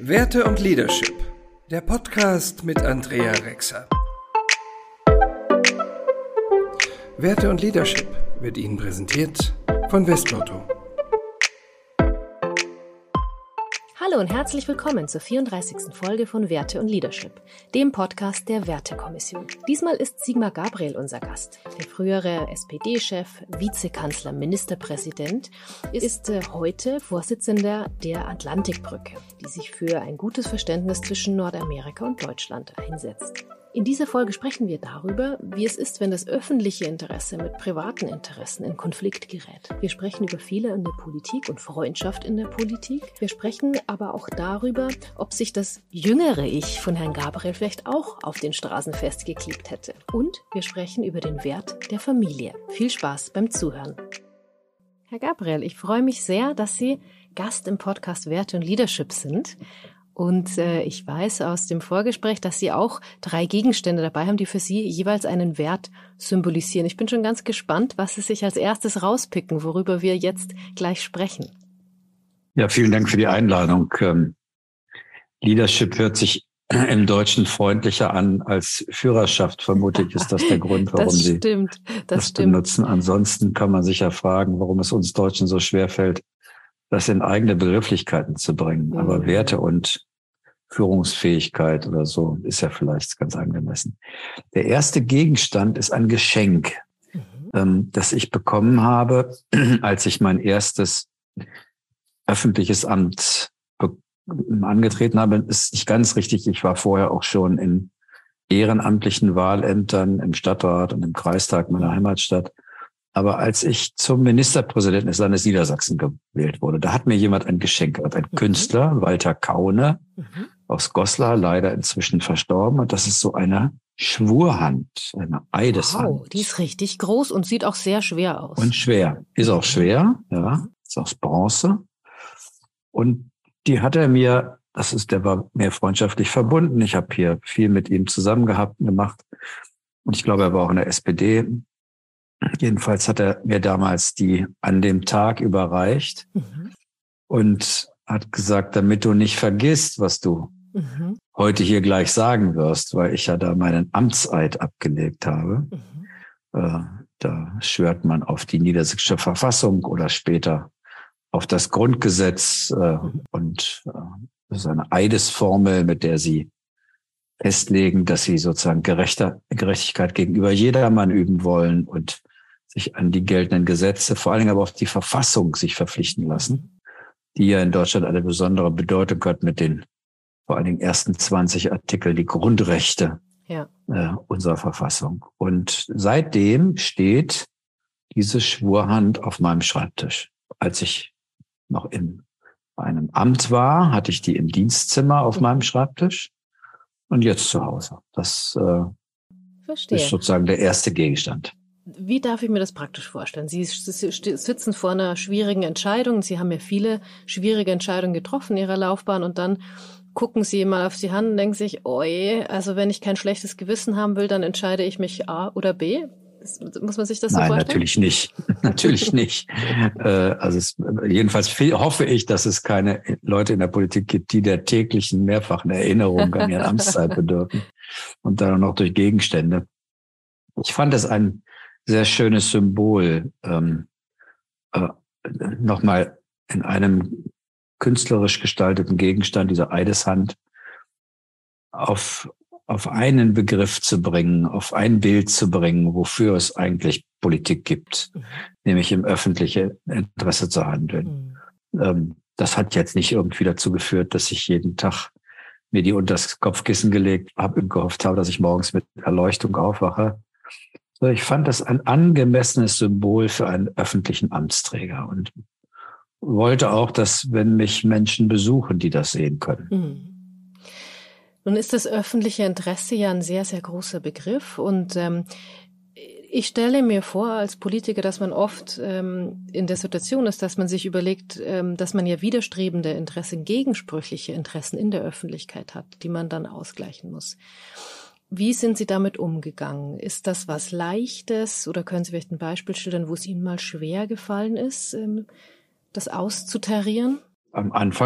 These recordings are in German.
Werte und Leadership, der Podcast mit Andrea Rexer. Werte und Leadership wird Ihnen präsentiert von Westlotto. Hallo und herzlich willkommen zur 34. Folge von Werte und Leadership, dem Podcast der Wertekommission. Diesmal ist Sigmar Gabriel unser Gast. Der frühere SPD-Chef, Vizekanzler, Ministerpräsident ist heute Vorsitzender der Atlantikbrücke, die sich für ein gutes Verständnis zwischen Nordamerika und Deutschland einsetzt. In dieser Folge sprechen wir darüber, wie es ist, wenn das öffentliche Interesse mit privaten Interessen in Konflikt gerät. Wir sprechen über Fehler in der Politik und Freundschaft in der Politik. Wir sprechen aber auch darüber, ob sich das jüngere Ich von Herrn Gabriel vielleicht auch auf den Straßen festgeklebt hätte. Und wir sprechen über den Wert der Familie. Viel Spaß beim Zuhören. Herr Gabriel, ich freue mich sehr, dass Sie Gast im Podcast Werte und Leadership sind. Und ich weiß aus dem Vorgespräch, dass Sie auch 3 Gegenstände dabei haben, die für Sie jeweils einen Wert symbolisieren. Ich bin schon ganz gespannt, was Sie sich als erstes rauspicken, worüber wir jetzt gleich sprechen. Ja, vielen Dank für die Einladung. Leadership hört sich im Deutschen freundlicher an als Führerschaft. Vermutlich ist das der Grund, warum Sie das benutzen. Ansonsten kann man sich ja fragen, warum es uns Deutschen so schwerfällt, das in eigene Begrifflichkeiten zu bringen. Aber Werte und Führungsfähigkeit oder so ist ja vielleicht ganz angemessen. Der erste Gegenstand ist ein Geschenk, das ich bekommen habe, als ich mein erstes öffentliches Amt angetreten habe. Ist nicht ganz richtig. Ich war vorher auch schon in ehrenamtlichen Wahlämtern im Stadtrat und im Kreistag meiner Heimatstadt. Aber als ich zum Ministerpräsidenten des Landes Niedersachsen gewählt wurde, da hat mir jemand ein Geschenk gemacht, ein Künstler, Walter Kaune aus Goslar, leider inzwischen verstorben. Und das ist so eine Schwurhand, eine Eideshand. Wow, die ist richtig groß und sieht auch sehr schwer aus. Und schwer. Ist auch schwer, ja. Ist aus Bronze. Und die hat er mir, der war mir freundschaftlich verbunden. Ich habe hier viel mit ihm zusammen gehabt und gemacht. Und ich glaube, er war auch in der SPD. Jedenfalls hat er mir damals die an dem Tag überreicht und hat gesagt, damit du nicht vergisst, was du heute hier gleich sagen wirst, weil ich ja da meinen Amtseid abgelegt habe. Da schwört man auf die niedersächsische Verfassung oder später auf das Grundgesetz und das ist eine Eidesformel, mit der sie festlegen, dass sie sozusagen Gerechtigkeit gegenüber jedermann üben wollen und sich an die geltenden Gesetze, vor allen Dingen aber auf die Verfassung sich verpflichten lassen, die ja in Deutschland eine besondere Bedeutung hat mit den vor allen Dingen ersten 20 Artikel, die Grundrechte unserer Verfassung. Und seitdem steht diese Schwurhand auf meinem Schreibtisch. Als ich noch in einem Amt war, hatte ich die im Dienstzimmer auf meinem Schreibtisch und jetzt zu Hause. Das ist sozusagen der erste Gegenstand. Wie darf ich mir das praktisch vorstellen? Sie sitzen vor einer schwierigen Entscheidung. Sie haben ja viele schwierige Entscheidungen getroffen in Ihrer Laufbahn und dann gucken Sie mal auf die Hand und denken sich, oje, also wenn ich kein schlechtes Gewissen haben will, dann entscheide ich mich A oder B. Muss man sich das so vorstellen? Nein, natürlich nicht. Natürlich nicht. Jedenfalls hoffe ich, dass es keine Leute in der Politik gibt, die der täglichen mehrfachen Erinnerung an ihre Amtszeit bedürfen und dann noch durch Gegenstände. Ich fand es ein sehr schönes Symbol, nochmal in einem künstlerisch gestalteten Gegenstand, dieser Eideshand, auf einen Begriff zu bringen, auf ein Bild zu bringen, wofür es eigentlich Politik gibt, nämlich im öffentlichen Interesse zu handeln. Das hat jetzt nicht irgendwie dazu geführt, dass ich jeden Tag mir die unter das Kopfkissen gelegt habe und gehofft habe, dass ich morgens mit Erleuchtung aufwache. Ich fand das ein angemessenes Symbol für einen öffentlichen Amtsträger und wollte auch, dass, wenn mich Menschen besuchen, die das sehen können. Nun ist das öffentliche Interesse ja ein sehr, sehr großer Begriff und ich stelle mir vor als Politiker, dass man oft in der Situation ist, dass man sich überlegt, dass man ja widerstrebende Interessen, gegensprüchliche Interessen in der Öffentlichkeit hat, die man dann ausgleichen muss. Wie sind Sie damit umgegangen? Ist das was Leichtes oder können Sie vielleicht ein Beispiel schildern, wo es Ihnen mal schwer gefallen ist, das auszutarieren? Am Anfang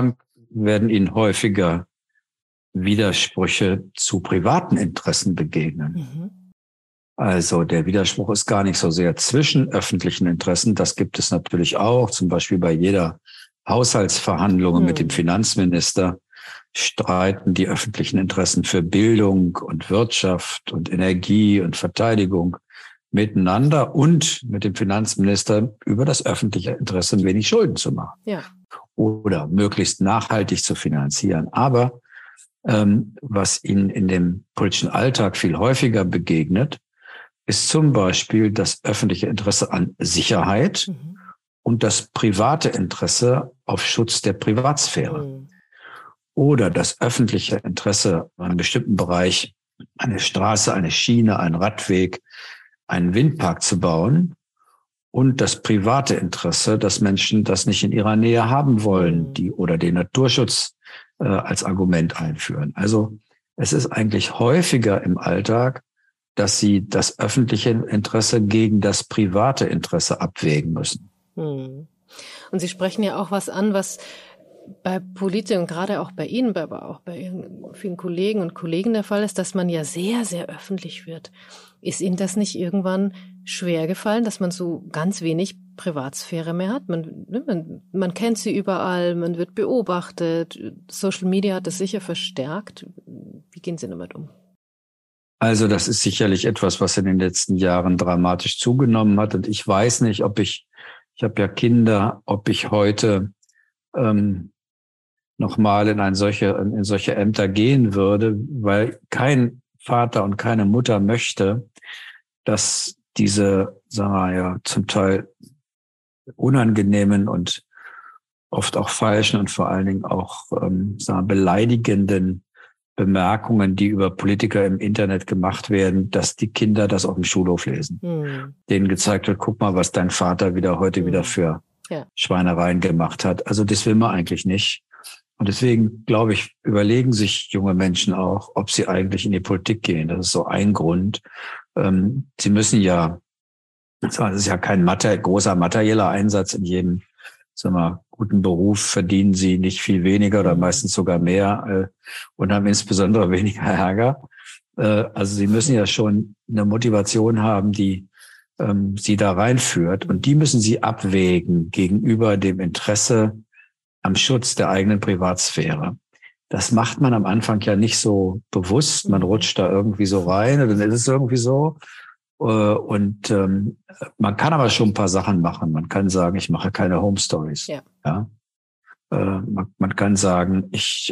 werden Ihnen häufiger Widersprüche zu privaten Interessen begegnen. Mhm. Also der Widerspruch ist gar nicht so sehr zwischen öffentlichen Interessen. Das gibt es natürlich auch, zum Beispiel bei jeder Haushaltsverhandlung mit dem Finanzminister streiten die öffentlichen Interessen für Bildung und Wirtschaft und Energie und Verteidigung miteinander und mit dem Finanzminister über das öffentliche Interesse wenig Schulden zu machen. Ja. Oder möglichst nachhaltig zu finanzieren. Aber was Ihnen in dem politischen Alltag viel häufiger begegnet, ist zum Beispiel das öffentliche Interesse an Sicherheit und das private Interesse auf Schutz der Privatsphäre. Oder das öffentliche Interesse an einem bestimmten Bereich, eine Straße, eine Schiene, einen Radweg, einen Windpark zu bauen und das private Interesse, dass Menschen das nicht in ihrer Nähe haben wollen, oder den Naturschutz als Argument einführen. Also es ist eigentlich häufiger im Alltag, dass sie das öffentliche Interesse gegen das private Interesse abwägen müssen. Und Sie sprechen ja auch was an, was bei Politikern, gerade auch bei Ihnen, aber auch bei vielen Kollegen und Kollegen der Fall ist, dass man ja sehr, sehr öffentlich wird. Ist Ihnen das nicht irgendwann schwer gefallen, dass man so ganz wenig Privatsphäre mehr hat? Man kennt sie überall, man wird beobachtet. Social Media hat das sicher verstärkt. Wie gehen Sie damit um? Also das ist sicherlich etwas, was in den letzten Jahren dramatisch zugenommen hat. Und ich weiß nicht, ich habe ja Kinder, ob ich heute nochmal in solche Ämter gehen würde, weil kein Vater und keine Mutter möchte, dass diese, sagen wir ja, zum Teil unangenehmen und oft auch falschen und vor allen Dingen auch beleidigenden Bemerkungen, die über Politiker im Internet gemacht werden, dass die Kinder das auf dem Schulhof lesen. Denen gezeigt wird, guck mal, was dein Vater heute wieder für Schweinereien gemacht hat. Also das will man eigentlich nicht. Und deswegen, glaube ich, überlegen sich junge Menschen auch, ob sie eigentlich in die Politik gehen. Das ist so ein Grund. Sie müssen ja, das ist ja kein großer materieller Einsatz in jedem, guten Beruf verdienen sie nicht viel weniger oder meistens sogar mehr und haben insbesondere weniger Ärger. Also sie müssen ja schon eine Motivation haben, die sie da reinführt. Und die müssen sie abwägen gegenüber dem Interesse am Schutz der eigenen Privatsphäre. Das macht man am Anfang ja nicht so bewusst. Man rutscht da irgendwie so rein und dann ist es irgendwie so. Und man kann aber schon ein paar Sachen machen. Man kann sagen, ich mache keine Home Stories. Ja? Man kann sagen, ich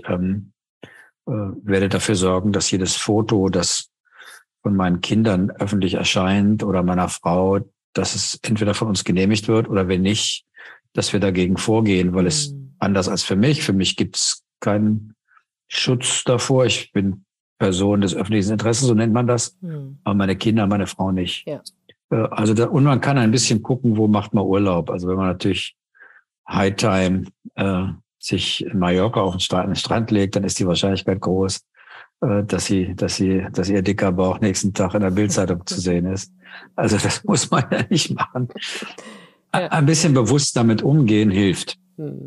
werde dafür sorgen, dass jedes Foto, das von meinen Kindern öffentlich erscheint oder meiner Frau, dass es entweder von uns genehmigt wird oder wenn nicht, dass wir dagegen vorgehen, weil es anders als für mich gibt es keinen Schutz davor. Ich bin Person des öffentlichen Interesses, so nennt man das. Aber meine Kinder, meine Frau nicht. Ja. Und man kann ein bisschen gucken, wo macht man Urlaub. Also wenn man natürlich Hightime sich in Mallorca auf den Strand legt, dann ist die Wahrscheinlichkeit groß, dass ihr dicker Bauch nächsten Tag in der Bildzeitung zu sehen ist. Also das muss man ja nicht machen. Ja. Ein bisschen bewusst damit umgehen hilft.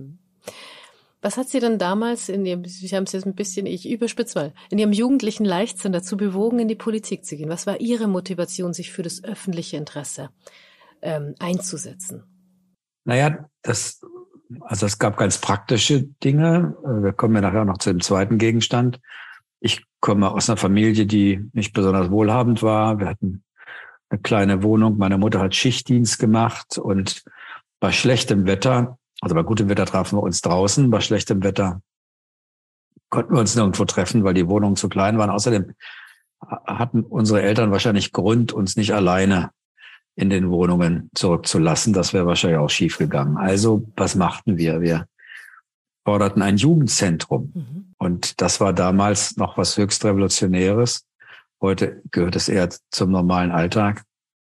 Was hat Sie denn damals Sie haben es jetzt ein bisschen, ich überspitze mal, in Ihrem jugendlichen Leichtsinn dazu bewogen, in die Politik zu gehen? Was war Ihre Motivation, sich für das öffentliche Interesse einzusetzen? Naja, es gab ganz praktische Dinge. Wir kommen ja nachher noch zu dem zweiten Gegenstand. Ich komme aus einer Familie, die nicht besonders wohlhabend war. Wir hatten eine kleine Wohnung. Meine Mutter hat Schichtdienst gemacht und bei schlechtem Wetter, also bei gutem Wetter trafen wir uns draußen, bei schlechtem Wetter konnten wir uns nirgendwo treffen, weil die Wohnungen zu klein waren. Außerdem hatten unsere Eltern wahrscheinlich Grund, uns nicht alleine in den Wohnungen zurückzulassen. Das wäre wahrscheinlich auch schief gegangen. Also was machten wir? Wir forderten ein Jugendzentrum. Und das war damals noch was höchst Revolutionäres. Heute gehört es eher zum normalen Alltag.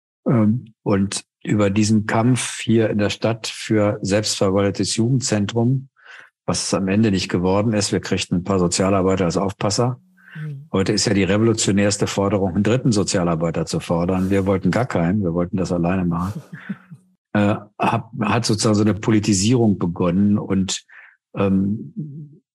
Und über diesen Kampf hier in der Stadt für selbstverwaltetes Jugendzentrum, was es am Ende nicht geworden ist, wir kriegten ein paar Sozialarbeiter als Aufpasser. Heute ist ja die revolutionärste Forderung, einen dritten Sozialarbeiter zu fordern. Wir wollten gar keinen, wir wollten das alleine machen. Hat sozusagen so eine Politisierung begonnen und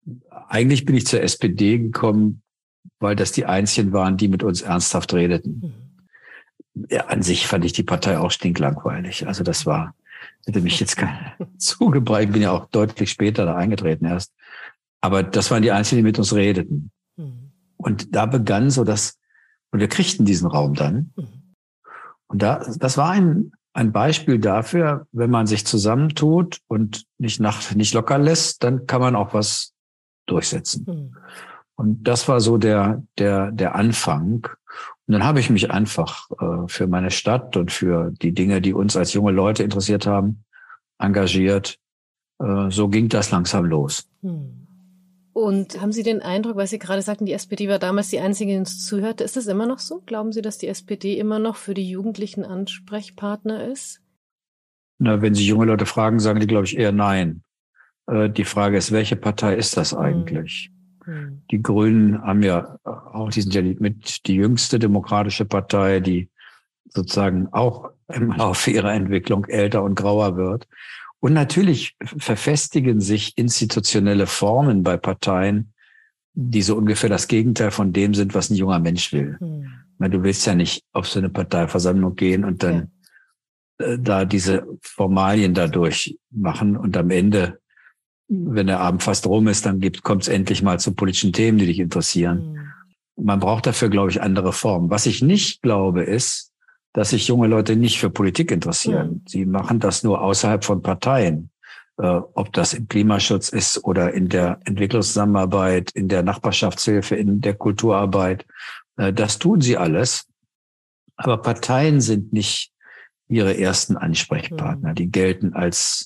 eigentlich bin ich zur SPD gekommen, weil das die einzigen waren, die mit uns ernsthaft redeten. Ja, an sich fand ich die Partei auch stinklangweilig. Also das hätte mich jetzt zugebracht. Ich bin ja auch deutlich später da eingetreten erst. Aber das waren die einzigen, die mit uns redeten. Und da begann und wir kriegten diesen Raum dann. Und das war ein Beispiel dafür, wenn man sich zusammentut und nicht locker lässt, dann kann man auch was durchsetzen. Und das war so der Anfang. Und dann habe ich mich einfach für meine Stadt und für die Dinge, die uns als junge Leute interessiert haben, engagiert. So ging das langsam los. Und haben Sie den Eindruck, weil Sie gerade sagten, die SPD war damals die einzige, die uns zuhörte, ist das immer noch so? Glauben Sie, dass die SPD immer noch für die Jugendlichen Ansprechpartner ist? Na, wenn Sie junge Leute fragen, sagen die, glaube ich, eher nein. Die Frage ist, welche Partei ist das eigentlich? Die Grünen haben ja auch, die sind ja die jüngste demokratische Partei, die sozusagen auch im Laufe ihrer Entwicklung älter und grauer wird. Und natürlich verfestigen sich institutionelle Formen bei Parteien, die so ungefähr das Gegenteil von dem sind, was ein junger Mensch will. Du willst ja nicht auf so eine Parteiversammlung gehen und dann da diese Formalien dadurch machen und am Ende, wenn der Abend fast rum ist, dann kommt es endlich mal zu politischen Themen, die dich interessieren. Man braucht dafür, glaube ich, andere Formen. Was ich nicht glaube, ist, dass sich junge Leute nicht für Politik interessieren. Sie machen das nur außerhalb von Parteien. Ob das im Klimaschutz ist oder in der Entwicklungszusammenarbeit, in der Nachbarschaftshilfe, in der Kulturarbeit. Das tun sie alles. Aber Parteien sind nicht ihre ersten Ansprechpartner. Die gelten als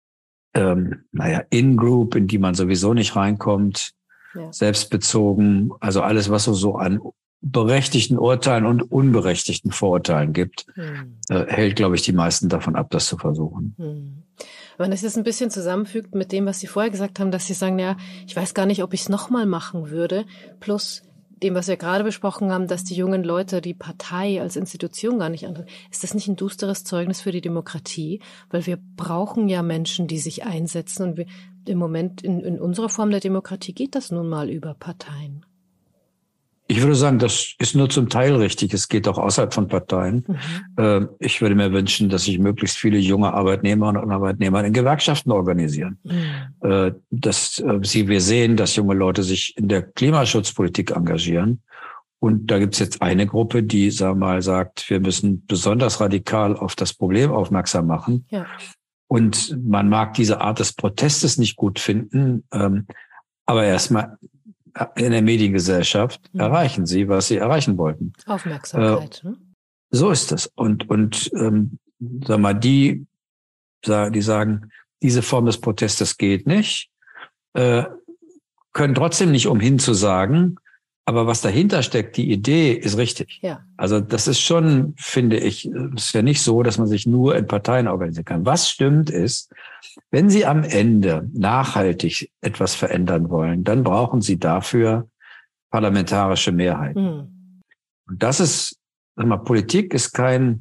In-Group, in die man sowieso nicht reinkommt, selbstbezogen, also alles, was so an berechtigten Urteilen und unberechtigten Vorurteilen gibt, hält, glaube ich, die meisten davon ab, das zu versuchen. Wenn man das jetzt ein bisschen zusammenfügt mit dem, was Sie vorher gesagt haben, dass Sie sagen, ja, ich weiß gar nicht, ob ich es nochmal machen würde, plus dem, was wir gerade besprochen haben, dass die jungen Leute die Partei als Institution gar nicht antreten. Ist das nicht ein düsteres Zeugnis für die Demokratie? Weil wir brauchen ja Menschen, die sich einsetzen. Und im Moment in unserer Form der Demokratie geht das nun mal über Parteien. Ich würde sagen, das ist nur zum Teil richtig. Es geht auch außerhalb von Parteien. Ich würde mir wünschen, dass sich möglichst viele junge Arbeitnehmerinnen und Arbeitnehmer in Gewerkschaften organisieren. Wir sehen, dass junge Leute sich in der Klimaschutzpolitik engagieren. Und da gibt's jetzt eine Gruppe, die, sagt, wir müssen besonders radikal auf das Problem aufmerksam machen. Ja. Und man mag diese Art des Protestes nicht gut finden, aber erstmal in der Mediengesellschaft erreichen sie, was sie erreichen wollten. Aufmerksamkeit. So ist es. Und die sagen, diese Form des Protestes geht nicht, können trotzdem nicht umhin zu sagen, aber was dahinter steckt, die Idee ist richtig. Ja. Also das ist schon, finde ich, ist ja nicht so, dass man sich nur in Parteien organisieren kann. Was stimmt ist, wenn Sie am Ende nachhaltig etwas verändern wollen, dann brauchen Sie dafür parlamentarische Mehrheiten. Und das ist, Politik ist kein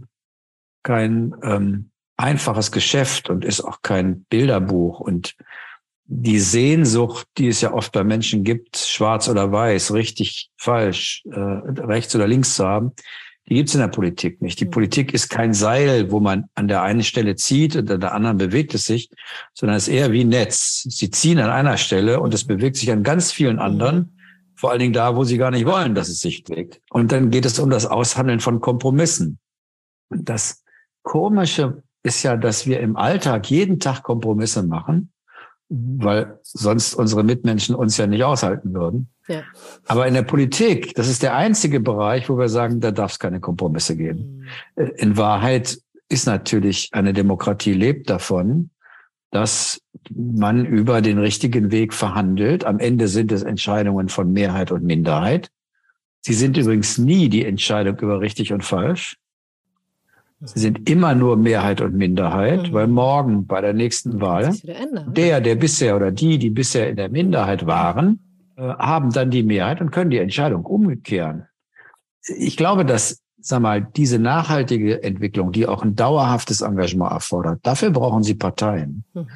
einfaches Geschäft und ist auch kein Bilderbuch. Und die Sehnsucht, die es ja oft bei Menschen gibt, schwarz oder weiß, richtig, falsch, rechts oder links zu haben, die gibt's in der Politik nicht. Die Politik ist kein Seil, wo man an der einen Stelle zieht und an der anderen bewegt es sich, sondern es ist eher wie ein Netz. Sie ziehen an einer Stelle und es bewegt sich an ganz vielen anderen, vor allen Dingen da, wo sie gar nicht wollen, dass es sich bewegt. Und dann geht es um das Aushandeln von Kompromissen. Und das Komische ist ja, dass wir im Alltag jeden Tag Kompromisse machen, weil sonst unsere Mitmenschen uns ja nicht aushalten würden. Ja. Aber in der Politik, das ist der einzige Bereich, wo wir sagen, da darf es keine Kompromisse geben. In Wahrheit ist natürlich, eine Demokratie lebt davon, dass man über den richtigen Weg verhandelt. Am Ende sind es Entscheidungen von Mehrheit und Minderheit. Sie sind übrigens nie die Entscheidung über richtig und falsch. Sie sind immer nur Mehrheit und Minderheit, weil morgen bei der nächsten Wahl der bisher oder die bisher in der Minderheit waren, haben dann die Mehrheit und können die Entscheidung umkehren. Ich glaube, dass, diese nachhaltige Entwicklung, die auch ein dauerhaftes Engagement erfordert, dafür brauchen Sie Parteien.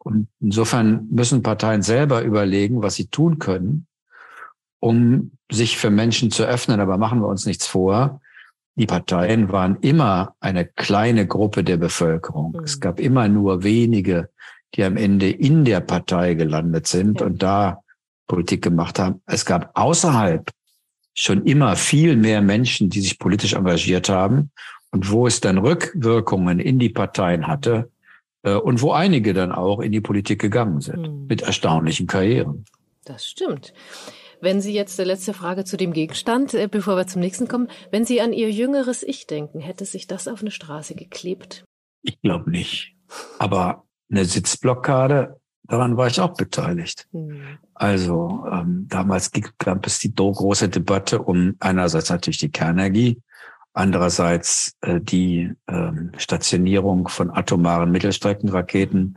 Und insofern müssen Parteien selber überlegen, was sie tun können, um sich für Menschen zu öffnen. Aber machen wir uns nichts vor. Die Parteien waren immer eine kleine Gruppe der Bevölkerung. Es gab immer nur wenige, die am Ende in der Partei gelandet sind und da Politik gemacht haben. Es gab außerhalb schon immer viel mehr Menschen, die sich politisch engagiert haben und wo es dann Rückwirkungen in die Parteien hatte und wo einige dann auch in die Politik gegangen sind mit erstaunlichen Karrieren. Das stimmt. Wenn Sie jetzt, letzte Frage zu dem Gegenstand, bevor wir zum nächsten kommen, wenn Sie an Ihr jüngeres Ich denken, hätte sich das auf eine Straße geklebt? Ich glaube nicht. Aber eine Sitzblockade, daran war ich auch beteiligt. Also damals gab es die große Debatte um einerseits natürlich die Kernenergie, andererseits die Stationierung von atomaren Mittelstreckenraketen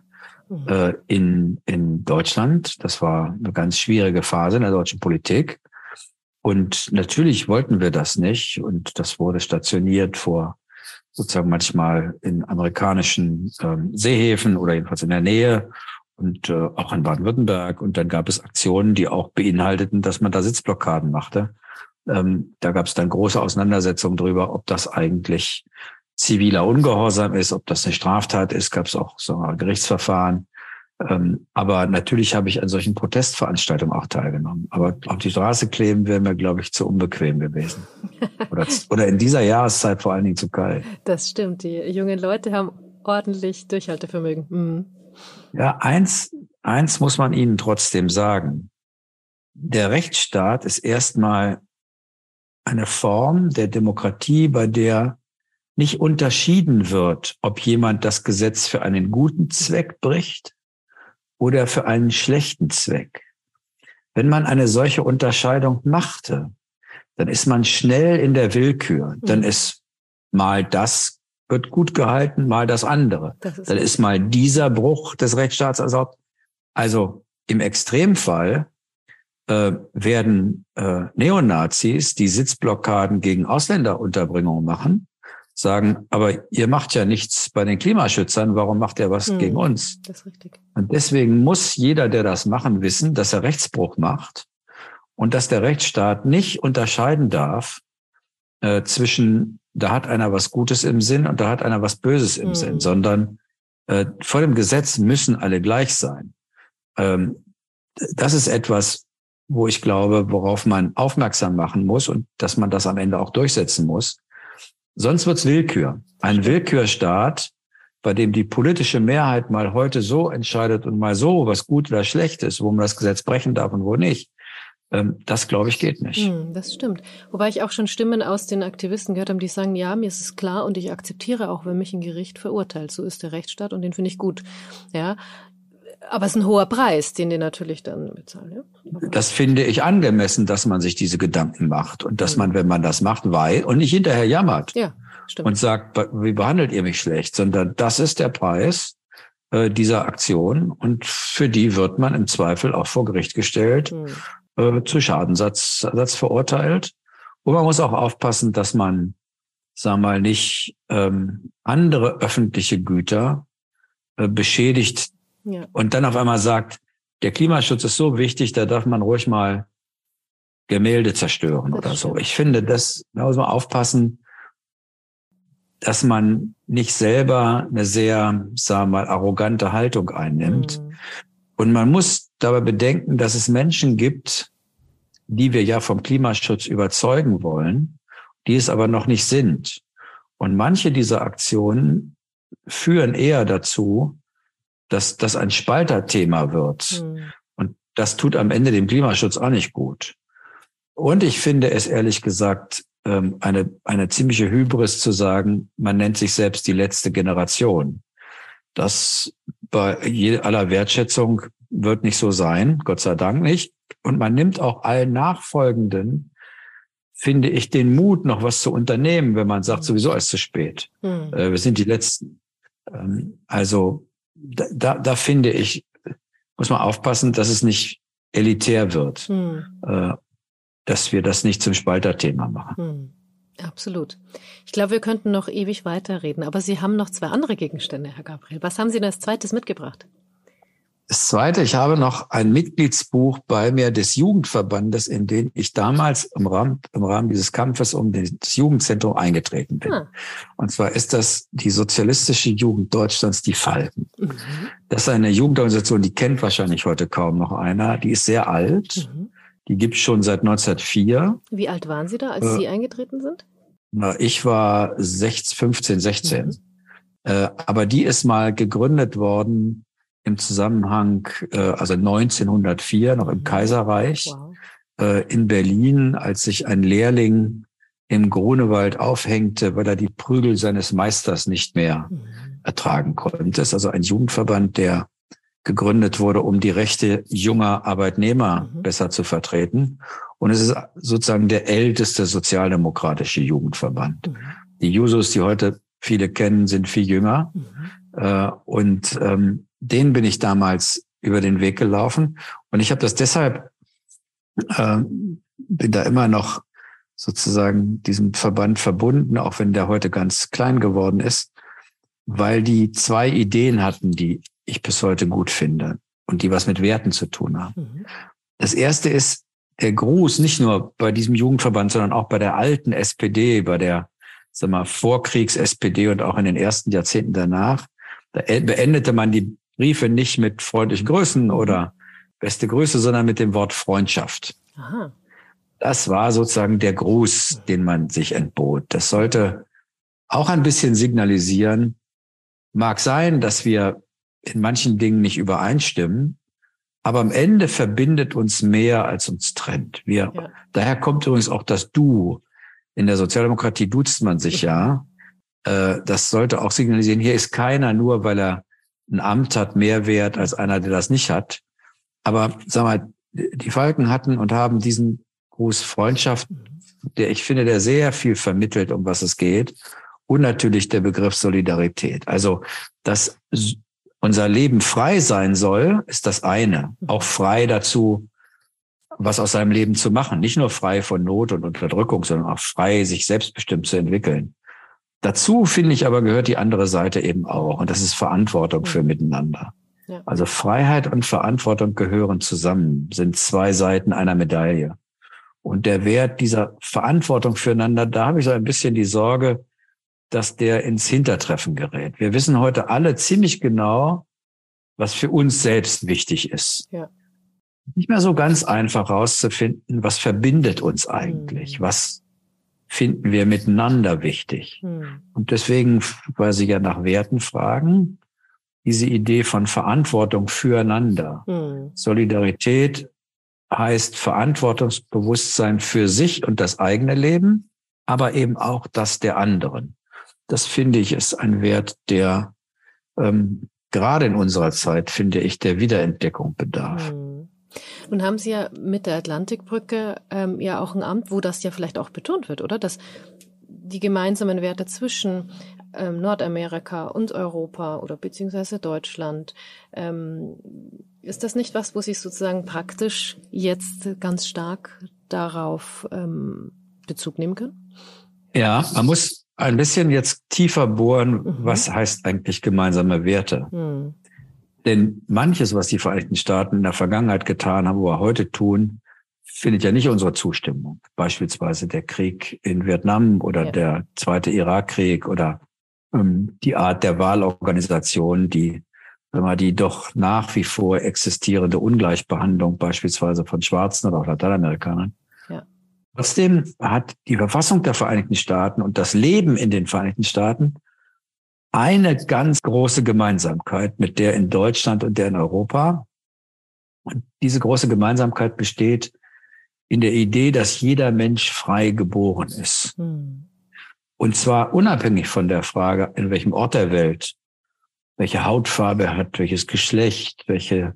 in Deutschland. Das war eine ganz schwierige Phase in der deutschen Politik. Und natürlich wollten wir das nicht. Und das wurde stationiert vor sozusagen manchmal in amerikanischen Seehäfen oder jedenfalls in der Nähe und auch in Baden-Württemberg. Und dann gab es Aktionen, die auch beinhalteten, dass man da Sitzblockaden machte. Da gab es dann große Auseinandersetzungen darüber, ob das eigentlich ziviler Ungehorsam ist, ob das eine Straftat ist, gab es auch so ein Gerichtsverfahren. Aber natürlich habe ich an solchen Protestveranstaltungen auch teilgenommen. Aber auf die Straße kleben wäre mir, glaube ich, zu unbequem gewesen. Oder in dieser Jahreszeit vor allen Dingen zu kalt. Das stimmt, die jungen Leute haben ordentlich Durchhaltevermögen. Ja, eins muss man ihnen trotzdem sagen. Der Rechtsstaat ist erstmal eine Form der Demokratie, bei der nicht unterschieden wird, ob jemand das Gesetz für einen guten Zweck bricht oder für einen schlechten Zweck. Wenn man eine solche Unterscheidung machte, dann ist man schnell in der Willkür. Dann ist mal das wird gut gehalten, mal das andere. Dann ist mal dieser Bruch des Rechtsstaats erlaubt. Also im Extremfall werden Neonazis, die Sitzblockaden gegen Ausländerunterbringung machen, sagen, aber ihr macht ja nichts bei den Klimaschützern, warum macht ihr was gegen uns? Das ist richtig. Und deswegen muss jeder, der das machen, wissen, dass er Rechtsbruch macht und dass der Rechtsstaat nicht unterscheiden darf zwischen, da hat einer was Gutes im Sinn und da hat einer was Böses im Sinn, sondern vor dem Gesetz müssen alle gleich sein. Das ist etwas, wo ich glaube, worauf man aufmerksam machen muss und dass man das am Ende auch durchsetzen muss. Sonst wird's Willkür. Ein Willkürstaat, bei dem die politische Mehrheit mal heute so entscheidet und mal so, was gut oder schlecht ist, wo man das Gesetz brechen darf und wo nicht. Das, glaube ich, geht nicht. Das stimmt. Wobei ich auch schon Stimmen aus den Aktivisten gehört habe, die sagen, ja, mir ist es klar und ich akzeptiere auch, wenn mich ein Gericht verurteilt. So ist der Rechtsstaat und den finde ich gut. Ja. Aber es ist ein hoher Preis, den die natürlich dann bezahlen. Ja? Das finde ich angemessen, dass man sich diese Gedanken macht und dass man, wenn man das macht, weiß und nicht hinterher jammert und sagt, wie behandelt ihr mich schlecht, sondern das ist der Preis dieser Aktion und für die wird man im Zweifel auch vor Gericht gestellt, zu Schadensersatz verurteilt. Und man muss auch aufpassen, dass man, sagen wir mal, nicht andere öffentliche Güter beschädigt. Ja. Und dann auf einmal sagt, der Klimaschutz ist so wichtig, da darf man ruhig mal Gemälde zerstören oder so. Ich finde, da muss man aufpassen, dass man nicht selber eine sehr, sagen wir mal, arrogante Haltung einnimmt. Und man muss dabei bedenken, dass es Menschen gibt, die wir ja vom Klimaschutz überzeugen wollen, die es aber noch nicht sind. Und manche dieser Aktionen führen eher dazu, dass das ein Spalterthema wird. Und das tut am Ende dem Klimaschutz auch nicht gut. Und ich finde es ehrlich gesagt eine ziemliche Hybris zu sagen, man nennt sich selbst die letzte Generation. Das bei aller Wertschätzung wird nicht so sein, Gott sei Dank nicht. Und man nimmt auch allen Nachfolgenden, finde ich, den Mut, noch was zu unternehmen, wenn man sagt, sowieso ist es zu spät. Wir sind die Letzten. Also da finde ich, muss man aufpassen, dass es nicht elitär wird, dass wir das nicht zum Spalterthema machen. Absolut. Ich glaube, wir könnten noch ewig weiterreden, aber Sie haben noch 2 andere Gegenstände, Herr Gabriel. Was haben Sie denn als zweites mitgebracht? das Zweite, ich habe noch ein Mitgliedsbuch bei mir des Jugendverbandes, in den ich damals im Rahmen dieses Kampfes um das Jugendzentrum eingetreten bin. Und zwar ist das die Sozialistische Jugend Deutschlands, die Falken. Das ist eine Jugendorganisation, die kennt wahrscheinlich heute kaum noch einer. Die ist sehr alt. Die gibt es schon seit 1904. Wie alt waren Sie da, als Sie eingetreten sind? Ich war 15, 16. Aber die ist mal gegründet worden im Zusammenhang, also 1904, noch im Kaiserreich, in Berlin, als sich ein Lehrling im Grunewald aufhängte, weil er die Prügel seines Meisters nicht mehr ertragen konnte. Das ist also ein Jugendverband, der gegründet wurde, um die Rechte junger Arbeitnehmer besser zu vertreten. Und es ist sozusagen der älteste sozialdemokratische Jugendverband. Die Jusos, die heute viele kennen, sind viel jünger. Und denen bin ich damals über den Weg gelaufen. Und ich habe das deshalb, bin da immer noch sozusagen diesem Verband verbunden, auch wenn der heute ganz klein geworden ist, weil die zwei Ideen hatten, die ich bis heute gut finde und die was mit Werten zu tun haben. Das erste ist der Gruß, nicht nur bei diesem Jugendverband, sondern auch bei der alten SPD, bei der, sag mal, Vorkriegs-SPD und auch in den ersten Jahrzehnten danach. Da beendete man die Briefe nicht mit freundlichen Grüßen oder beste Grüße, sondern mit dem Wort Freundschaft. Aha. Das war sozusagen der Gruß, den man sich entbot. Das sollte auch ein bisschen signalisieren, mag sein, dass wir in manchen Dingen nicht übereinstimmen, aber am Ende verbindet uns mehr, als uns trennt. Daher kommt übrigens auch das Du. In der Sozialdemokratie duzt man sich ja. Das sollte auch signalisieren, hier ist keiner nur, weil er ein Amt hat, mehr wert als einer, der das nicht hat. Aber sag mal, die Falken hatten und haben diesen Gruß Freundschaft, der ich finde, der sehr viel vermittelt, um was es geht. Und natürlich der Begriff Solidarität. Also, dass unser Leben frei sein soll, ist das eine. Auch frei dazu, was aus seinem Leben zu machen. Nicht nur frei von Not und Unterdrückung, sondern auch frei, sich selbstbestimmt zu entwickeln. Dazu, finde ich, aber gehört die andere Seite eben auch. Und das ist Verantwortung für miteinander. Ja. Also Freiheit und Verantwortung gehören zusammen, sind zwei Seiten einer Medaille. Und der Wert dieser Verantwortung füreinander, da habe ich so ein bisschen die Sorge, dass der ins Hintertreffen gerät. Wir wissen heute alle ziemlich genau, was für uns selbst wichtig ist. Ja. Nicht mehr so ganz einfach herauszufinden, was verbindet uns eigentlich, was finden wir miteinander wichtig. Und deswegen, weil Sie ja nach Werten fragen, diese Idee von Verantwortung füreinander. Solidarität heißt Verantwortungsbewusstsein für sich und das eigene Leben, aber eben auch das der anderen. Das finde ich ist ein Wert, der gerade in unserer Zeit, finde ich, der Wiederentdeckung bedarf. Nun haben Sie ja mit der Atlantikbrücke ja auch ein Amt, wo das ja vielleicht auch betont wird, oder? Dass die gemeinsamen Werte zwischen Nordamerika und Europa oder beziehungsweise Deutschland, ist das nicht was, wo Sie sozusagen praktisch jetzt ganz stark darauf Bezug nehmen können? Ja, man muss ein bisschen jetzt tiefer bohren, was heißt eigentlich gemeinsame Werte? Denn manches, was die Vereinigten Staaten in der Vergangenheit getan haben, wo wir heute tun, findet ja nicht unsere Zustimmung. Beispielsweise der Krieg in Vietnam oder der zweite Irakkrieg oder die Art der Wahlorganisation, die doch nach wie vor existierende Ungleichbehandlung beispielsweise von Schwarzen oder auch Lateinamerikanern. Ja. Trotzdem hat die Verfassung der Vereinigten Staaten und das Leben in den Vereinigten Staaten eine ganz große Gemeinsamkeit mit der in Deutschland und der in Europa. Und diese große Gemeinsamkeit besteht in der Idee, dass jeder Mensch frei geboren ist. Und zwar unabhängig von der Frage, in welchem Ort der Welt, welche Hautfarbe er hat, welches Geschlecht, welche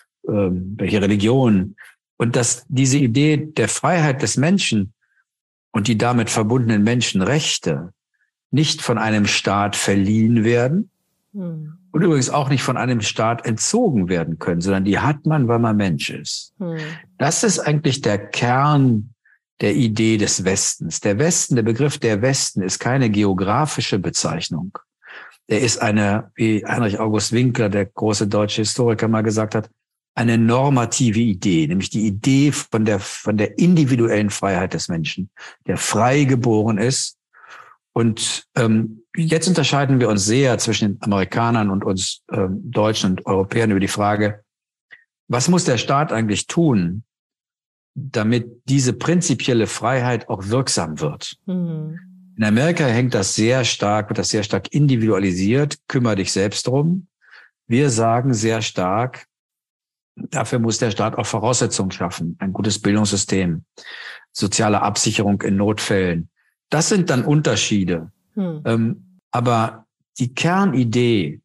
Religion. Und dass diese Idee der Freiheit des Menschen und die damit verbundenen Menschenrechte nicht von einem Staat verliehen werden und übrigens auch nicht von einem Staat entzogen werden können, sondern die hat man, weil man Mensch ist. Das ist eigentlich der Kern der Idee des Westens. Der Westen, der Begriff der Westen ist keine geografische Bezeichnung. Er ist eine, wie Heinrich August Winkler, der große deutsche Historiker, mal gesagt hat, eine normative Idee, nämlich die Idee von der individuellen Freiheit des Menschen, der frei geboren ist. Und jetzt unterscheiden wir uns sehr zwischen den Amerikanern und uns Deutschen und Europäern über die Frage, was muss der Staat eigentlich tun, damit diese prinzipielle Freiheit auch wirksam wird? Mhm. In Amerika wird das sehr stark individualisiert, kümmere dich selbst drum. Wir sagen sehr stark, dafür muss der Staat auch Voraussetzungen schaffen, ein gutes Bildungssystem, soziale Absicherung in Notfällen. Das sind dann Unterschiede. Aber die Kernidee,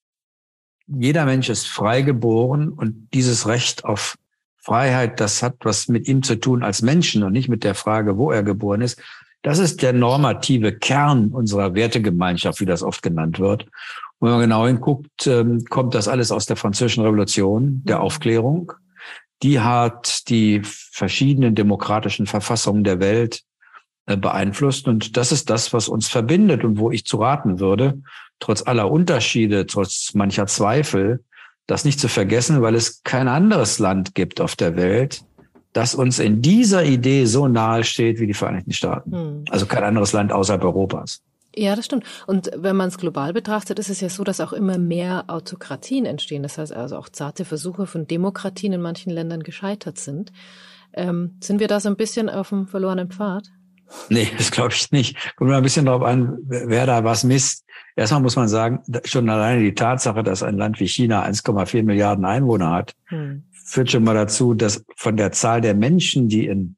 jeder Mensch ist frei geboren und dieses Recht auf Freiheit, das hat was mit ihm zu tun als Menschen und nicht mit der Frage, wo er geboren ist. Das ist der normative Kern unserer Wertegemeinschaft, wie das oft genannt wird. Und wenn man genau hinguckt, kommt das alles aus der Französischen Revolution, der Aufklärung. Die hat die verschiedenen demokratischen Verfassungen der Welt beeinflusst. Und das ist das, was uns verbindet und wo ich zu raten würde, trotz aller Unterschiede, trotz mancher Zweifel, das nicht zu vergessen, weil es kein anderes Land gibt auf der Welt, das uns in dieser Idee so nahe steht wie die Vereinigten Staaten. Also kein anderes Land außerhalb Europas. Ja, das stimmt. Und wenn man es global betrachtet, ist es ja so, dass auch immer mehr Autokratien entstehen. Das heißt also auch zarte Versuche von Demokratien in manchen Ländern gescheitert sind. Sind wir da so ein bisschen auf dem verlorenen Pfad? Nee, das glaube ich nicht. Kommt mal ein bisschen darauf an, wer da was misst. Erstmal muss man sagen, schon alleine die Tatsache, dass ein Land wie China 1,4 Milliarden Einwohner hat, führt schon mal dazu, dass von der Zahl der Menschen, die in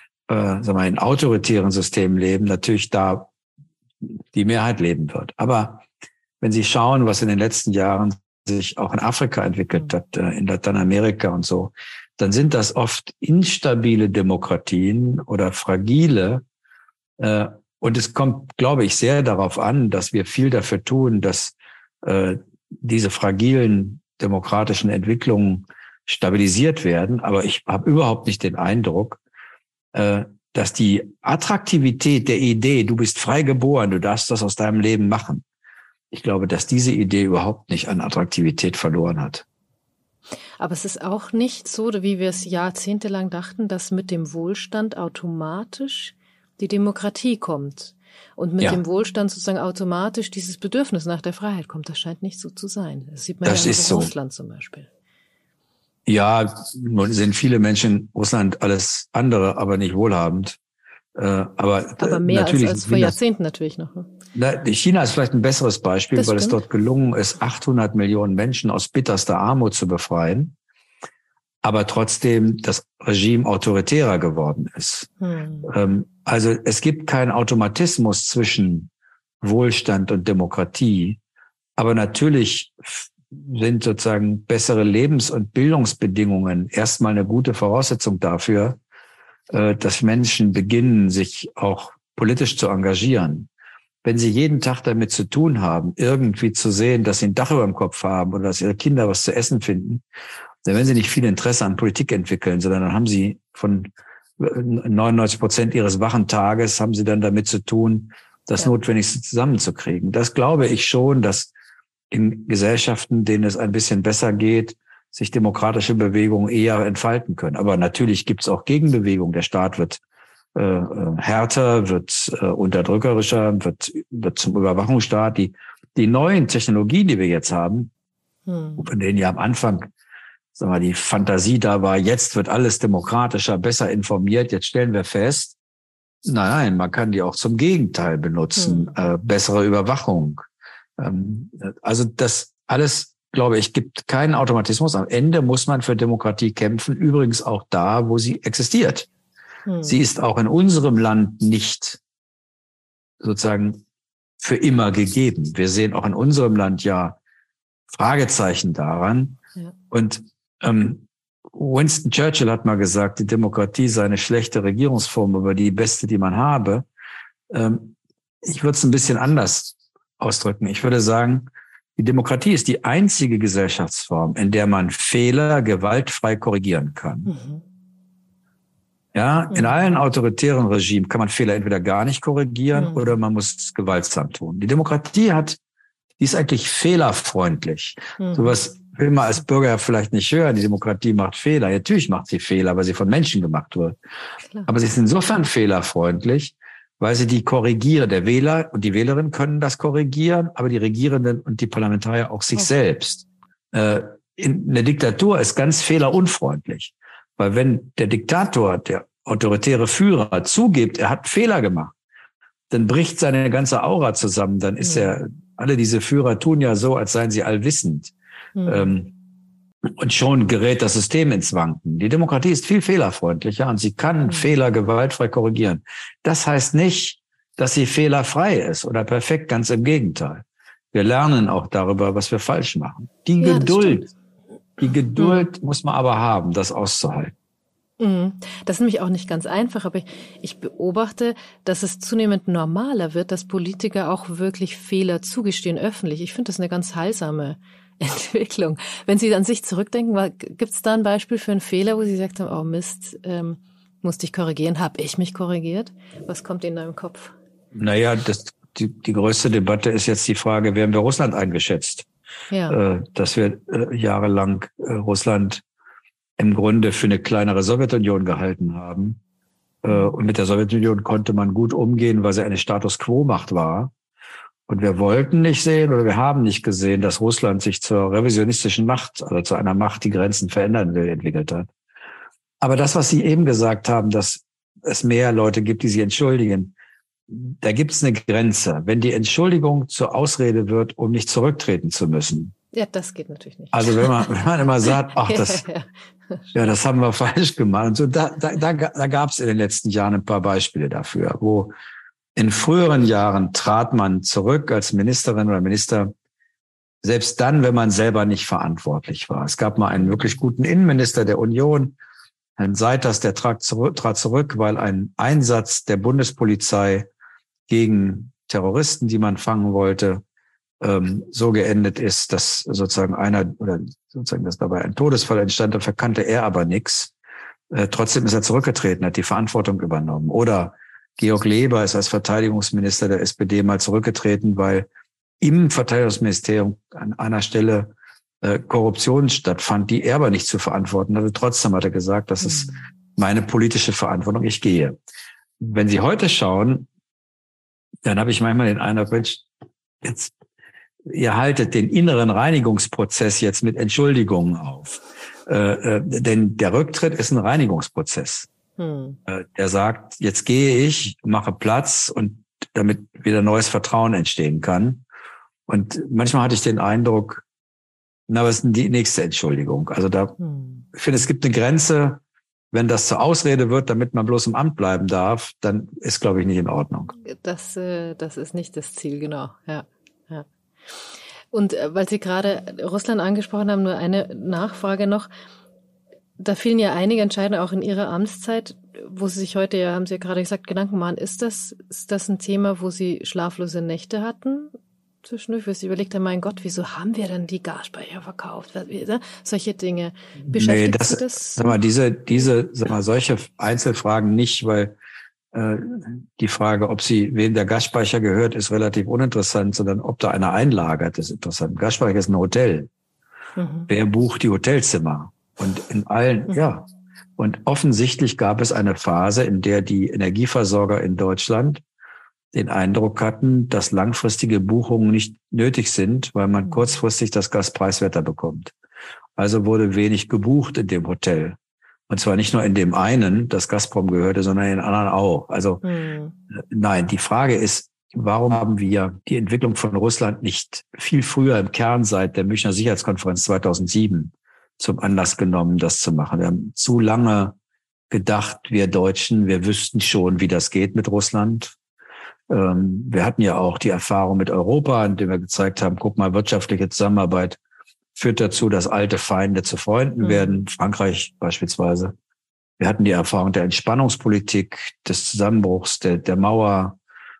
autoritären Systemen leben, natürlich da die Mehrheit leben wird. Aber wenn Sie schauen, was in den letzten Jahren sich auch in Afrika entwickelt hat, in Lateinamerika und so, dann sind das oft instabile Demokratien oder fragile. Und es kommt, glaube ich, sehr darauf an, dass wir viel dafür tun, dass diese fragilen demokratischen Entwicklungen stabilisiert werden. Aber ich habe überhaupt nicht den Eindruck, dass die Attraktivität der Idee, du bist frei geboren, du darfst das aus deinem Leben machen. Ich glaube, dass diese Idee überhaupt nicht an Attraktivität verloren hat. Aber es ist auch nicht so, wie wir es jahrzehntelang dachten, dass mit dem Wohlstand automatisch die Demokratie kommt und mit dem Wohlstand sozusagen automatisch dieses Bedürfnis nach der Freiheit kommt. Das scheint nicht so zu sein. Das sieht man ja in Russland zum Beispiel. Ja, nun sind viele Menschen in Russland alles andere, aber nicht wohlhabend. Aber mehr natürlich als vor Jahrzehnten natürlich noch. Ne? China ist vielleicht ein besseres Beispiel, weil es dort gelungen ist, 800 Millionen Menschen aus bitterster Armut zu befreien, aber trotzdem das Regime autoritärer geworden ist. Also es gibt keinen Automatismus zwischen Wohlstand und Demokratie, aber natürlich sind sozusagen bessere Lebens- und Bildungsbedingungen erstmal eine gute Voraussetzung dafür, dass Menschen beginnen, sich auch politisch zu engagieren. Wenn sie jeden Tag damit zu tun haben, irgendwie zu sehen, dass sie ein Dach über dem Kopf haben oder dass ihre Kinder was zu essen finden, dann werden sie nicht viel Interesse an Politik entwickeln, sondern dann haben sie von 99% ihres wachen Tages haben sie dann damit zu tun, das Notwendigste zusammenzukriegen. Das glaube ich schon, dass in Gesellschaften, denen es ein bisschen besser geht, sich demokratische Bewegungen eher entfalten können. Aber natürlich gibt es auch Gegenbewegungen. Der Staat wird härter, wird unterdrückerischer, wird zum Überwachungsstaat. Die neuen Technologien, die wir jetzt haben, von denen ja am Anfang die Fantasie da war, jetzt wird alles demokratischer, besser informiert. Jetzt stellen wir fest, nein, man kann die auch zum Gegenteil benutzen. Bessere Überwachung. Also das alles, glaube ich, gibt keinen Automatismus. Am Ende muss man für Demokratie kämpfen, übrigens auch da, wo sie existiert. Sie ist auch in unserem Land nicht sozusagen für immer gegeben. Wir sehen auch in unserem Land ja Fragezeichen daran. Ja. Und Winston Churchill hat mal gesagt, die Demokratie sei eine schlechte Regierungsform, aber die beste, die man habe. Ich würde es ein bisschen anders ausdrücken. Ich würde sagen, die Demokratie ist die einzige Gesellschaftsform, in der man Fehler gewaltfrei korrigieren kann. Ja, in allen autoritären Regimen kann man Fehler entweder gar nicht korrigieren oder man muss es gewaltsam tun. Die Demokratie die ist eigentlich fehlerfreundlich. Sowas will man als Bürger vielleicht nicht hören, die Demokratie macht Fehler. Natürlich macht sie Fehler, weil sie von Menschen gemacht wird. Klar. Aber sie ist insofern fehlerfreundlich, weil sie die korrigieren. Der Wähler und die Wählerin können das korrigieren, aber die Regierenden und die Parlamentarier auch sich selbst. In der Diktatur ist ganz fehlerunfreundlich. Weil wenn der Diktator, der autoritäre Führer zugibt, er hat Fehler gemacht, dann bricht seine ganze Aura zusammen. Dann ist alle diese Führer tun ja so, als seien sie allwissend. Und schon gerät das System ins Wanken. Die Demokratie ist viel fehlerfreundlicher und sie kann Fehler gewaltfrei korrigieren. Das heißt nicht, dass sie fehlerfrei ist oder perfekt, ganz im Gegenteil. Wir lernen auch darüber, was wir falsch machen. Die Geduld muss man aber haben, das auszuhalten. Das ist nämlich auch nicht ganz einfach, aber ich beobachte, dass es zunehmend normaler wird, dass Politiker auch wirklich Fehler zugestehen öffentlich. Ich finde das eine ganz heilsame Entwicklung. Wenn Sie an sich zurückdenken, gibt es da ein Beispiel für einen Fehler, wo Sie gesagt haben, oh Mist, musste ich korrigieren, habe ich mich korrigiert? Was kommt Ihnen da im Kopf? Naja, die größte Debatte ist jetzt die Frage, wie haben wir Russland eingeschätzt? Ja. Dass wir jahrelang Russland im Grunde für eine kleinere Sowjetunion gehalten haben. Und mit der Sowjetunion konnte man gut umgehen, weil sie eine Status-Quo-Macht war. Und wir wollten nicht sehen oder wir haben nicht gesehen, dass Russland sich zur revisionistischen Macht, also zu einer Macht, die Grenzen verändern will, entwickelt hat. Aber das, was Sie eben gesagt haben, dass es mehr Leute gibt, die sich entschuldigen, da gibt es eine Grenze. Wenn die Entschuldigung zur Ausrede wird, um nicht zurücktreten zu müssen. Ja, das geht natürlich nicht. Also wenn man immer sagt, ach, das haben wir falsch gemacht. Und so, da gab es in den letzten Jahren ein paar Beispiele dafür, wo in früheren Jahren trat man zurück als Ministerin oder Minister, selbst dann, wenn man selber nicht verantwortlich war. Es gab mal einen wirklich guten Innenminister der Union, Herrn Seiters, der trat zurück, weil ein Einsatz der Bundespolizei gegen Terroristen, die man fangen wollte, so geendet ist, dass sozusagen dass dabei ein Todesfall entstand, dafür kannte er aber nichts. Trotzdem ist er zurückgetreten, hat die Verantwortung übernommen. Oder Georg Leber ist als Verteidigungsminister der SPD mal zurückgetreten, weil im Verteidigungsministerium an einer Stelle Korruption stattfand, die er aber nicht zu verantworten hatte. Trotzdem hat er gesagt, das ist meine politische Verantwortung, ich gehe. Wenn Sie heute schauen, dann habe ich manchmal den Eindruck, Mensch, jetzt ihr haltet den inneren Reinigungsprozess jetzt mit Entschuldigungen auf. Denn der Rücktritt ist ein Reinigungsprozess. Der sagt, jetzt gehe ich, mache Platz und damit wieder neues Vertrauen entstehen kann. Und manchmal hatte ich den Eindruck, was ist denn die nächste Entschuldigung? Also ich finde, es gibt eine Grenze. Wenn das zur Ausrede wird, damit man bloß im Amt bleiben darf, dann ist, glaube ich, nicht in Ordnung. Das ist nicht das Ziel, genau. Ja. Und weil Sie gerade Russland angesprochen haben, nur eine Nachfrage noch. Da fielen ja einige Entscheidungen auch in Ihrer Amtszeit, wo Sie sich heute, ja, haben Sie ja gerade gesagt, Gedanken machen. Ist das ein Thema, wo Sie schlaflose Nächte hatten? Zwischendurch, wo Sie überlegt haben, mein Gott, wieso haben wir dann die Gasspeicher verkauft? Solche Dinge. Beschäftigt Sie das? Sag mal, solche Einzelfragen nicht, weil die Frage, wem der Gasspeicher gehört, ist relativ uninteressant, sondern ob da einer einlagert, ist interessant. Gasspeicher ist ein Hotel. Wer bucht die Hotelzimmer? Und in allen, Und offensichtlich gab es eine Phase, in der die Energieversorger in Deutschland den Eindruck hatten, dass langfristige Buchungen nicht nötig sind, weil man kurzfristig das Gas preiswerter bekommt. Also wurde wenig gebucht in dem Hotel. Und zwar nicht nur in dem einen, das Gazprom gehörte, sondern in den anderen auch. Also nein, die Frage ist, warum haben wir die Entwicklung von Russland nicht viel früher im Kern seit der Münchner Sicherheitskonferenz 2007 zum Anlass genommen, das zu machen? Wir haben zu lange gedacht, wir Deutschen, wir wüssten schon, wie das geht mit Russland. Wir hatten ja auch die Erfahrung mit Europa, indem wir gezeigt haben, guck mal, wirtschaftliche Zusammenarbeit führt dazu, dass alte Feinde zu Freunden werden. Frankreich beispielsweise. Wir hatten die Erfahrung der Entspannungspolitik, des Zusammenbruchs, der Mauer.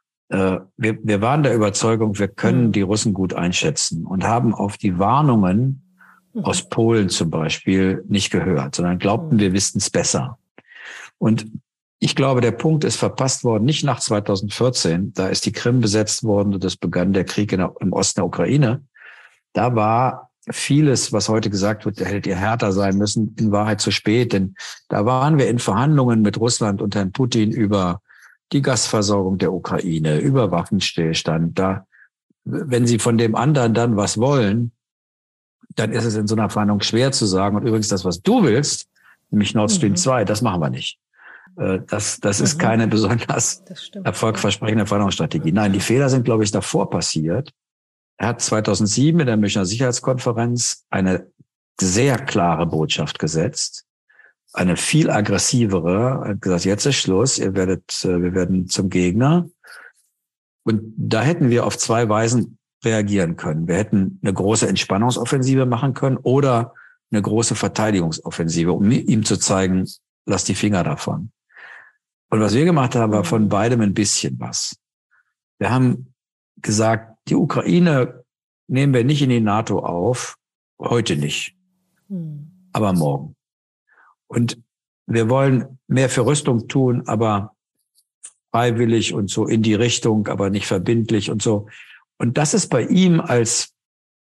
Wir waren der Überzeugung, wir können die Russen gut einschätzen und haben auf die Warnungen aus Polen zum Beispiel nicht gehört, sondern glaubten, wir wüssten es besser. Und ich glaube, der Punkt ist verpasst worden, nicht nach 2014. Da ist die Krim besetzt worden und es begann der Krieg im Osten der Ukraine. Da war vieles, was heute gesagt wird, hätte ihr härter sein müssen, in Wahrheit zu spät. Denn da waren wir in Verhandlungen mit Russland und Herrn Putin über die Gasversorgung der Ukraine, über Waffenstillstand. Da, wenn Sie von dem anderen dann was wollen, dann ist es in so einer Verhandlung schwer zu sagen. Und übrigens das, was du willst, nämlich Nord Stream 2, das machen wir nicht. Das ist keine besonders erfolgversprechende Verhandlungsstrategie. Nein, die Fehler sind, glaube ich, davor passiert. Er hat 2007 in der Münchner Sicherheitskonferenz eine sehr klare Botschaft gesetzt, eine viel aggressivere, hat gesagt, jetzt ist Schluss, wir werden zum Gegner. Und da hätten wir auf zwei Weisen reagieren können. Wir hätten eine große Entspannungsoffensive machen können oder eine große Verteidigungsoffensive, um ihm zu zeigen, lass die Finger davon. Und was wir gemacht haben, war von beidem ein bisschen was. Wir haben gesagt, die Ukraine nehmen wir nicht in die NATO auf, heute nicht, aber morgen. Und wir wollen mehr für Rüstung tun, aber freiwillig und so in die Richtung, aber nicht verbindlich und so. Und das ist bei ihm als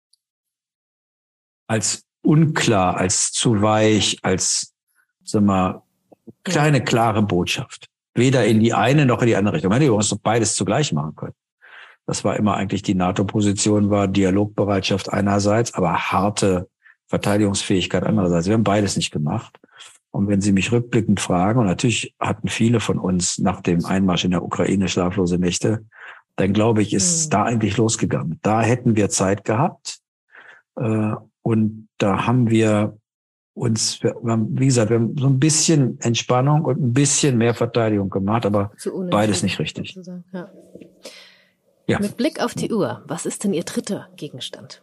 unklar, als zu weich, als, sagen wir mal, kleine, klare Botschaft. Weder in die eine noch in die andere Richtung. Wir uns doch beides zugleich machen können. Das war immer eigentlich die NATO-Position, war Dialogbereitschaft einerseits, aber harte Verteidigungsfähigkeit andererseits. Wir haben beides nicht gemacht. Und wenn Sie mich rückblickend fragen, und natürlich hatten viele von uns nach dem Einmarsch in der Ukraine schlaflose Nächte, dann glaube ich, ist es da eigentlich losgegangen. Da hätten wir Zeit gehabt. Und da haben wir uns, wie gesagt, wir haben so ein bisschen Entspannung und ein bisschen mehr Verteidigung gemacht, aber beides nicht richtig. Ja. Ja. Mit Blick auf die Uhr, was ist denn Ihr dritter Gegenstand?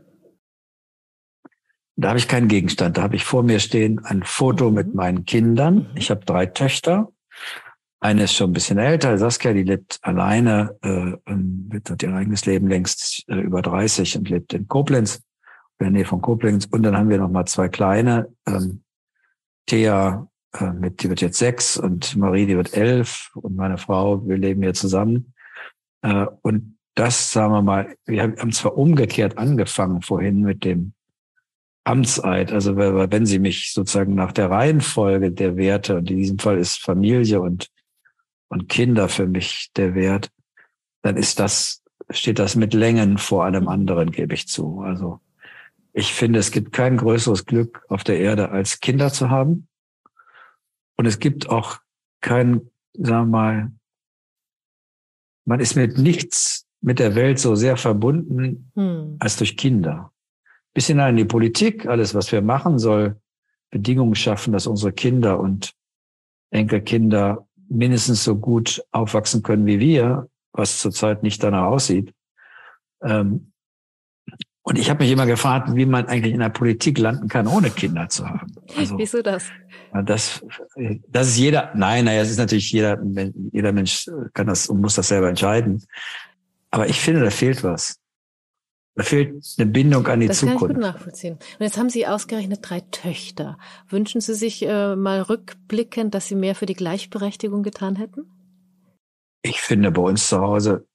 Da habe ich keinen Gegenstand. Da habe ich vor mir stehen ein Foto mit meinen Kindern. Ich habe 3 Töchter. Eine ist schon ein bisschen älter, Saskia, die lebt alleine, hat ihr eigenes Leben längst über 30 und lebt in Koblenz, in der Nähe von Koblenz. Und dann haben wir noch mal 2 kleine, Thea, die wird jetzt 6 und Marie, die wird 11 und meine Frau, wir leben hier zusammen. Und das, sagen wir mal, wir haben zwar umgekehrt angefangen vorhin mit dem Amtseid, also wenn Sie mich sozusagen nach der Reihenfolge der Werte, und in diesem Fall ist Familie und Kinder für mich der Wert, dann steht das mit Längen vor allem anderen, gebe ich zu. Also ich finde, es gibt kein größeres Glück auf der Erde, als Kinder zu haben. Und es gibt auch kein, sagen wir mal, man ist mit nichts mit der Welt so sehr verbunden als durch Kinder. Bis hinein in die Politik, alles, was wir machen, soll Bedingungen schaffen, dass unsere Kinder und Enkelkinder mindestens so gut aufwachsen können wie wir, was zurzeit nicht danach aussieht. Und ich habe mich immer gefragt, wie man eigentlich in der Politik landen kann, ohne Kinder zu haben. Also, wieso das? Das ist jeder, es ist natürlich jeder Mensch kann das und muss das selber entscheiden. Aber ich finde, da fehlt was. Da fehlt eine Bindung an die Zukunft. Das kann ich gut nachvollziehen. Und jetzt haben Sie ausgerechnet 3 Töchter. Wünschen Sie sich mal rückblickend, dass Sie mehr für die Gleichberechtigung getan hätten? Ich finde, bei uns zu Hause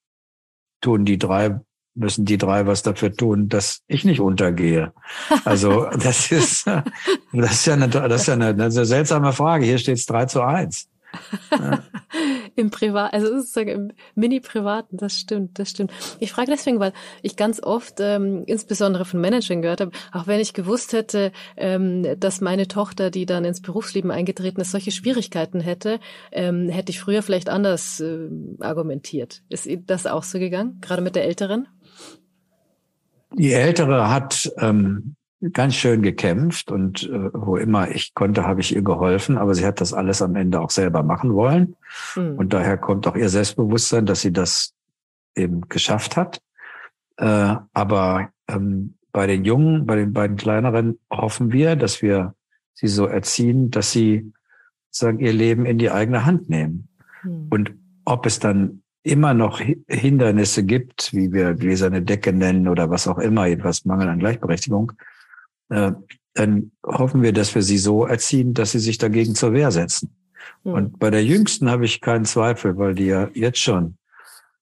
müssen die drei was dafür tun, dass ich nicht untergehe. Also das ist ja eine seltsame Frage. Hier steht es 3:1. Ja. Im Privat, also sozusagen im Mini-Privaten, das stimmt. Ich frage deswegen, weil ich ganz oft, insbesondere von Managern gehört habe, auch wenn ich gewusst hätte, dass meine Tochter, die dann ins Berufsleben eingetreten ist, solche Schwierigkeiten hätte, hätte ich früher vielleicht anders argumentiert. Ist das auch so gegangen, gerade mit der Älteren? Die Ältere hat ganz schön gekämpft und wo immer ich konnte, habe ich ihr geholfen, aber sie hat das alles am Ende auch selber machen wollen. Und daher kommt auch ihr Selbstbewusstsein, dass sie das eben geschafft hat. Aber bei den Jungen, bei den beiden Kleineren hoffen wir, dass wir sie so erziehen, dass sie sozusagen ihr Leben in die eigene Hand nehmen. Und ob es dann immer noch Hindernisse gibt, wie wir gläserne Decke nennen oder was auch immer, jedenfalls Mangel an Gleichberechtigung, dann hoffen wir, dass wir sie so erziehen, dass sie sich dagegen zur Wehr setzen. Und bei der Jüngsten habe ich keinen Zweifel, weil die ja jetzt schon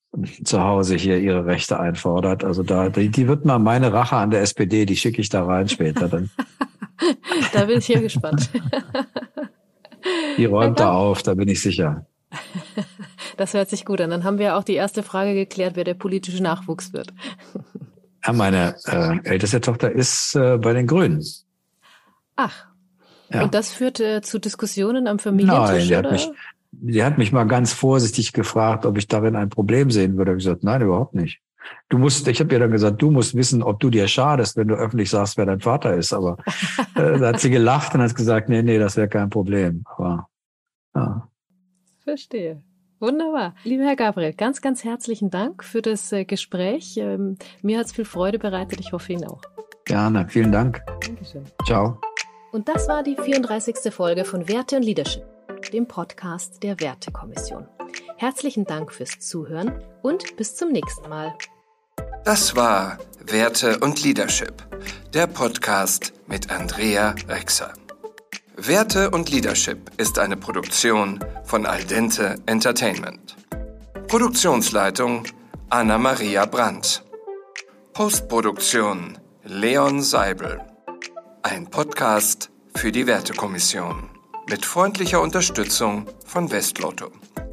zu Hause hier ihre Rechte einfordert. Also die wird mal meine Rache an der SPD, die schicke ich da rein später dann. Da bin ich hier gespannt. Die räumt da auf, da bin ich sicher. Das hört sich gut an. Dann haben wir auch die erste Frage geklärt, wer der politische Nachwuchs wird. Ja, meine älteste Tochter ist bei den Grünen. Ach, ja. Und das führt zu Diskussionen am Familientisch? Nein, die hat mich mal ganz vorsichtig gefragt, ob ich darin ein Problem sehen würde. Ich habe gesagt, nein, überhaupt nicht. Ich habe ihr dann gesagt, du musst wissen, ob du dir schadest, wenn du öffentlich sagst, wer dein Vater ist. Aber da hat sie gelacht und hat gesagt, nee, das wäre kein Problem. Aber ja. Verstehe. Wunderbar. Lieber Herr Gabriel, ganz, ganz herzlichen Dank für das Gespräch. Mir hat es viel Freude bereitet. Ich hoffe Ihnen auch. Gerne. Vielen Dank. Dankeschön. Ciao. Und das war die 34. Folge von Werte und Leadership, dem Podcast der Wertekommission. Herzlichen Dank fürs Zuhören und bis zum nächsten Mal. Das war Werte und Leadership, der Podcast mit Andrea Rexer. Werte und Leadership ist eine Produktion von Al Dente Entertainment. Produktionsleitung Anna-Maria Brandt. Postproduktion Leon Seibel. Ein Podcast für die Wertekommission mit freundlicher Unterstützung von Westlotto.